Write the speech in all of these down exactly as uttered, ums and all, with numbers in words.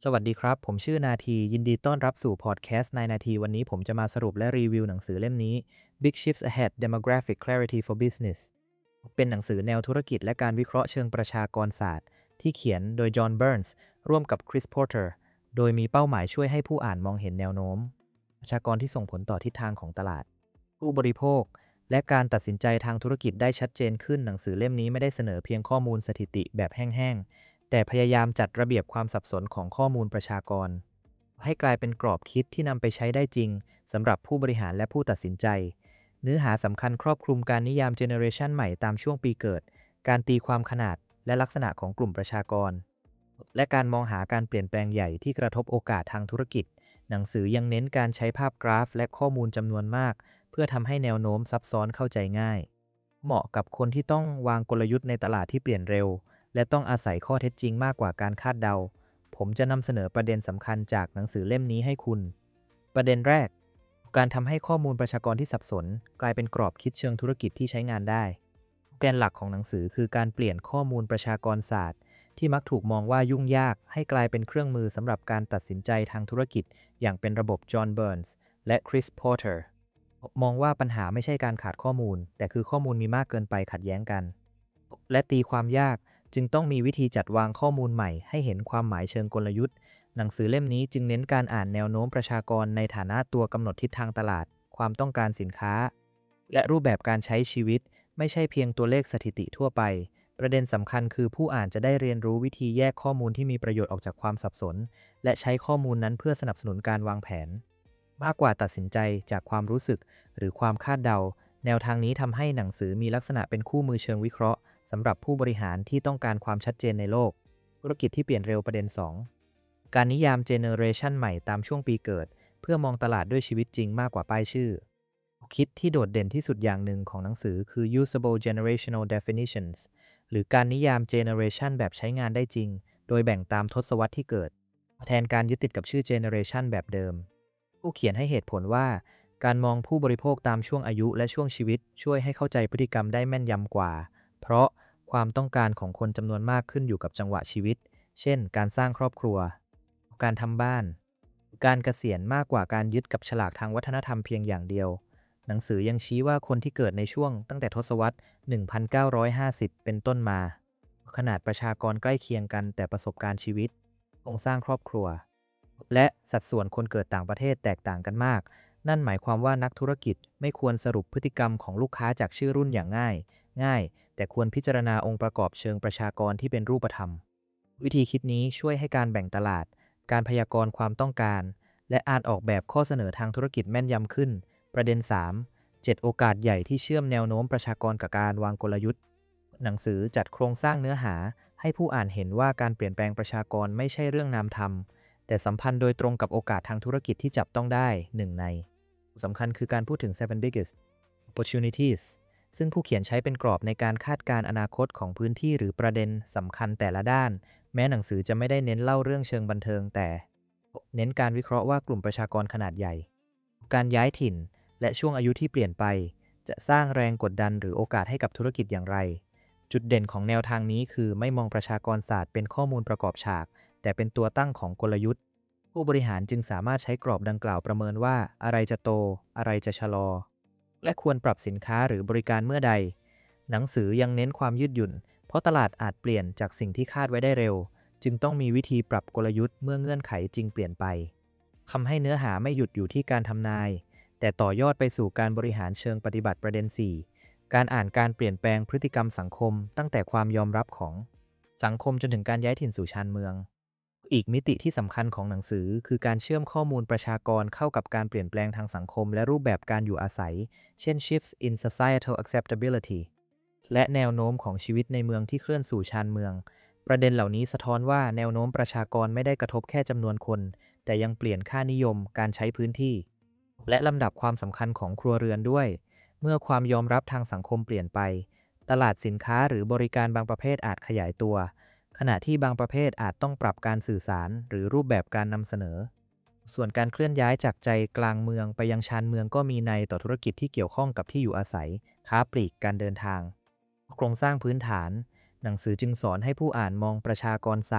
สวัสดีครับผมชื่อนาทียินดีต้อนรับสู่พอดแคสต์ในนาทีวันนี้ผมจะมาสรุปและรีวิวหนังสือเล่มนี้ Big Shifts Ahead Demographic Clarity for Business เป็นหนังสือแนวธุรกิจและการวิเคราะห์เชิงประชากรศาสตร์ที่เขียนโดยจอห์นเบิร์นส์ร่วมกับคริสพอร์เตอร์โดยมีเป้าหมายช่วยให้ผู้อ่านมองเห็นแนวโน้มประชากรที่ส่งผลต่อทิศทางของตลาดผู้บริโภคและการตัดสินใจทางธุรกิจได้ชัดเจนขึ้นหนังสือเล่มนี้ไม่ได้เสนอเพียงข้อมูลสถิติแบบแห้งๆแต่พยายามจัดระเบียบความสับสนของข้อมูลประชากรให้กลายเป็นกรอบคิดที่นำไปใช้ได้จริงสำหรับผู้บริหารและผู้ตัดสินใจเนื้อหาสำคัญครอบคลุมการนิยามเจเนอเรชันใหม่ตามช่วงปีเกิดการตีความขนาดและลักษณะของกลุ่มประชากรและการมองหาการเปลี่ยนแปลงใหญ่ที่กระทบโอกาสทางธุรกิจหนังสือยังเน้นการใช้ภาพกราฟและข้อมูลจำนวนมากเพื่อทำให้แนวโน้มซับซ้อนเข้าใจง่ายเหมาะกับคนที่ต้องวางกลยุทธ์ในตลาดที่เปลี่ยนเร็วและต้องอาศัยข้อเท็จจริงมากกว่าการคาดเดาผมจะนำเสนอประเด็นสำคัญจากหนังสือเล่มนี้ให้คุณประเด็นแรกการทำให้ข้อมูลประชากรที่สับสนกลายเป็นกรอบคิดเชิงธุรกิจที่ใช้งานได้แกนหลักของหนังสือคือการเปลี่ยนข้อมูลประชากรศาสตร์ที่มักถูกมองว่ายุ่งยากให้กลายเป็นเครื่องมือสำหรับการตัดสินใจทางธุรกิจอย่างเป็นระบบจอห์นเบิร์นส์และคริสพอร์เตอร์มองว่าปัญหาไม่ใช่การขาดข้อมูลแต่คือข้อมูลมีมากเกินไปขัดแย้งกันและตีความยากจึงต้องมีวิธีจัดวางข้อมูลใหม่ให้เห็นความหมายเชิงกลยุทธ์หนังสือเล่มนี้จึงเน้นการอ่านแนวโน้มประชากรในฐานะตัวกำหนดทิศทางตลาดความต้องการสินค้าและรูปแบบการใช้ชีวิตไม่ใช่เพียงตัวเลขสถิติทั่วไปประเด็นสำคัญคือผู้อ่านจะได้เรียนรู้วิธีแยกข้อมูลที่มีประโยชน์ออกจากความสับสนและใช้ข้อมูลนั้นเพื่อสนับสนุนการวางแผนมากกว่าตัดสินใจจากความรู้สึกหรือความคาดเดาแนวทางนี้ทำให้หนังสือมีลักษณะเป็นคู่มือเชิงวิเคราะห์สำหรับผู้บริหารที่ต้องการความชัดเจนในโลกธุรกิจที่เปลี่ยนเร็วประเด็นสองการนิยามเจเนอเรชันใหม่ตามช่วงปีเกิดเพื่อมองตลาดด้วยชีวิตจริงมากกว่าป้ายชื่อคิดที่โดดเด่นที่สุดอย่างหนึ่งของหนังสือคือ usable generational definitions หรือการนิยาม generation แบบใช้งานได้จริงโดยแบ่งตามทศวรรษที่เกิดแทนการยึดติดกับชื่อ generation แบบเดิมผู้เขียนให้เหตุผลว่าการมองผู้บริโภคตามช่วงอายุและช่วงชีวิตช่วยให้เข้าใจพฤติกรรมได้แม่นยำกว่าเพราะความต้องการของคนจำนวนมากขึ้นอยู่กับจังหวะชีวิตเช่นการสร้างครอบครัวการทำบ้านการเกษียณมากกว่าการยึดกับฉลากทางวัฒนธรรมเพียงอย่างเดียวหนังสือยังชี้ว่าคนที่เกิดในช่วงตั้งแต่ทศวรรษ หนึ่งพันเก้าร้อยห้าสิบ เป็นต้นมาขนาดประชากรใกล้เคียงกันแต่ประสบการณ์ชีวิตโครงสร้างครอบครัวและสัดส่วนคนเกิดต่างประเทศแตกต่างกันมากนั่นหมายความว่านักธุรกิจไม่ควรสรุปพฤติกรรมของลูกค้าจากชื่อรุ่นอย่างง่ายง่ายแต่ควรพิจารณาองค์ประกอบเชิงประชากรที่เป็นรูปธรรมวิธีคิดนี้ช่วยให้การแบ่งตลาดการพยากรณ์ความต้องการและอาจออกแบบข้อเสนอทางธุรกิจแม่นยำขึ้นประเด็นสาม เจ็ดโอกาสใหญ่ที่เชื่อมแนวโน้มประชากรกับการวางกลยุทธ์หนังสือจัดโครงสร้างเนื้อหาให้ผู้อ่านเห็นว่าการเปลี่ยนแปลงประชากรไม่ใช่เรื่องนามธรรมแต่สัมพันธ์โดยตรงกับโอกาสทางธุรกิจที่จับต้องได้หนึ่งในสำคัญคือการพูดถึง seven biggest opportunities ซึ่งผู้เขียนใช้เป็นกรอบในการคาดการณ์อนาคตของพื้นที่หรือประเด็นสำคัญแต่ละด้านแม้หนังสือจะไม่ได้เน้นเล่าเรื่องเชิงบันเทิงแต่เน้นการวิเคราะห์ว่ากลุ่มประชากรขนาดใหญ่การย้ายถิ่นและช่วงอายุที่เปลี่ยนไปจะสร้างแรงกดดันหรือโอกาสให้กับธุรกิจอย่างไรจุดเด่นของแนวทางนี้คือไม่มองประชากรศาสตร์เป็นข้อมูลประกอบฉากแต่เป็นตัวตั้งของกลยุทธ์ผู้บริหารจึงสามารถใช้กรอบดังกล่าวประเมินว่าอะไรจะโตอะไรจะชะลอและควรปรับสินค้าหรือบริการเมื่อใดหนังสือยังเน้นความยืดหยุ่นเพราะตลาดอาจเปลี่ยนจากสิ่งที่คาดไว้ได้เร็วจึงต้องมีวิธีปรับกลยุทธ์เมื่อเงื่อนไขจริงเปลี่ยนไปทำให้เนื้อหาไม่หยุดอยู่ที่การทำนายแต่ต่อยอดไปสู่การบริหารเชิงปฏิบัติประเด็นสี่การอ่านการเปลี่ยนแปลงพฤติกรรมสังคมตั้งแต่ความยอมรับของสังคมจนถึงการย้ายถิ่นสู่ชานเมืองอีกมิติที่สำคัญของหนังสือคือการเชื่อมข้อมูลประชากรเข้ากับการเปลี่ยนแปลงทางสังคมและรูปแบบการอยู่อาศัยเช่น shifts in societal acceptability และแนวโน้มของชีวิตในเมืองที่เคลื่อนสู่ชานเมืองประเด็นเหล่านี้สะท้อนว่าแนวโน้มประชากรไม่ได้กระทบแค่จำนวนคนแต่ยังเปลี่ยนค่านิยมการใช้พื้นที่และลำดับความสำคัญของครัวเรือนด้วยเมื่อความยอมรับทางสังคมเปลี่ยนไปตลาดสินค้าหรือบริการบางประเภทอาจขยายตัวขณะที่บางประเภทอาจต้องปรับการสื่อสารหรือรูปแบบการนำเสนอส่วนการเคลื่อนย้ายจากใจกลางเมืองไปยังชานเมืองก็มีนัยต่อธุรกิจที่เกี่ยวข้องกับที่อยู่อาศัยค้าปลีกการเดินทางโครงสร้างพื้นฐานหนังสือจึงสอนให้ผู้อ่านมองประชากรศาสตร์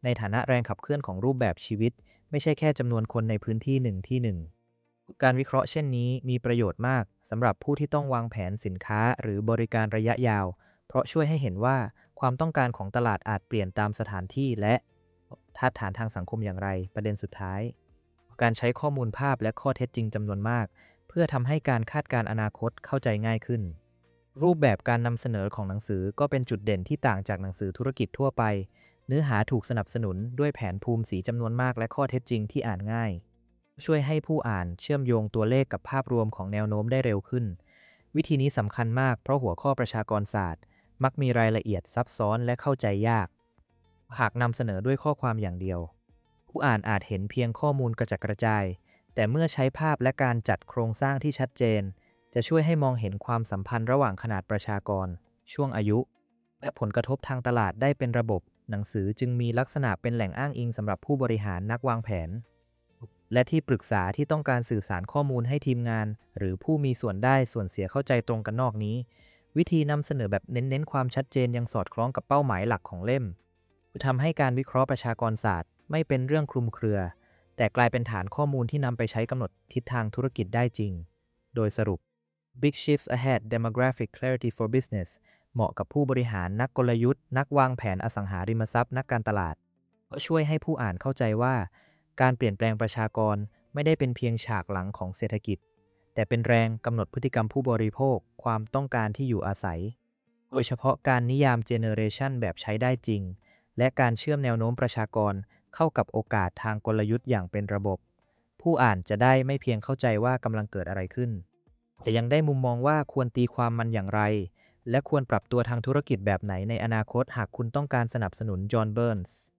ในฐานะแรงขับเคลื่อนของรูปแบบชีวิตไม่ใช่แค่จำนวนคนในพื้นที่หนึ่งที่หนึ่งการวิเคราะห์เช่นนี้มีประโยชน์มากสำหรับผู้ที่ต้องวางแผนสินค้าหรือบริการระยะยาวเพราะช่วยให้เห็นว่าความต้องการของตลาดอาจเปลี่ยนตามสถานที่และธาตุฐานทางสังคมอย่างไรประเด็นสุดท้ายการใช้ข้อมูลภาพและข้อเท็จจริงจำนวนมากเพื่อทำให้การคาดการณ์อนาคตเข้าใจง่ายขึ้นรูปแบบการนำเสนอของหนังสือก็เป็นจุดเด่นที่ต่างจากหนังสือธุรกิจทั่วไปเนื้อหาถูกสนับสนุนด้วยแผนภูมิสีจำนวนมากและข้อเท็จจริงที่อ่านง่ายช่วยให้ผู้อ่านเชื่อมโยงตัวเลขกับภาพรวมของแนวโน้มได้เร็วขึ้นวิธีนี้สำคัญมากเพราะหัวข้อประชากรศาสตร์มักมีรายละเอียดซับซ้อนและเข้าใจยากหากนำเสนอด้วยข้อความอย่างเดียวผู้อ่านอาจเห็นเพียงข้อมูลกระจัดกระจายแต่เมื่อใช้ภาพและการจัดโครงสร้างที่ชัดเจนจะช่วยให้มองเห็นความสัมพันธ์ระหว่างขนาดประชากรช่วงอายุและผลกระทบทางตลาดได้เป็นระบบหนังสือจึงมีลักษณะเป็นแหล่งอ้างอิงสำหรับผู้บริหารนักวางแผนและที่ปรึกษาที่ต้องการสื่อสารข้อมูลให้ทีมงานหรือผู้มีส่วนได้ส่วนเสียเข้าใจตรงกันนอกนี้วิธีนำเสนอแบบเน้นๆความชัดเจนยังสอดคล้องกับเป้าหมายหลักของเล่มทำให้การวิเคราะห์ประชากรศาสตร์ไม่เป็นเรื่องคลุมเครือแต่กลายเป็นฐานข้อมูลที่นำไปใช้กำหนดทิศทางธุรกิจได้จริงโดยสรุป Big Shifts Ahead Demographic Clarity for Business เหมาะกับผู้บริหารนักกลยุทธ์นักวางแผนอสังหาริมทรัพย์นักการตลาดเพราะช่วยให้ผู้อ่านเข้าใจว่าการเปลี่ยนแปลงประชากรไม่ได้เป็นเพียงฉากหลังของเศรษฐกิจแต่เป็นแรงกำหนดพฤติกรรมผู้บริโภคความต้องการที่อยู่อาศัยโดยเฉพาะการนิยามเจเนอเรชันแบบใช้ได้จริงและการเชื่อมแนวโน้มประชากรเข้ากับโอกาสทางกลยุทธ์อย่างเป็นระบบผู้อ่านจะได้ไม่เพียงเข้าใจว่ากำลังเกิดอะไรขึ้นแต่ยังได้มุมมองว่าควรตีความมันอย่างไรและควรปรับตัวทางธุรกิจแบบไหนในอนาคตหากคุณต้องการสนับสนุนจอห์น เบิร์นส์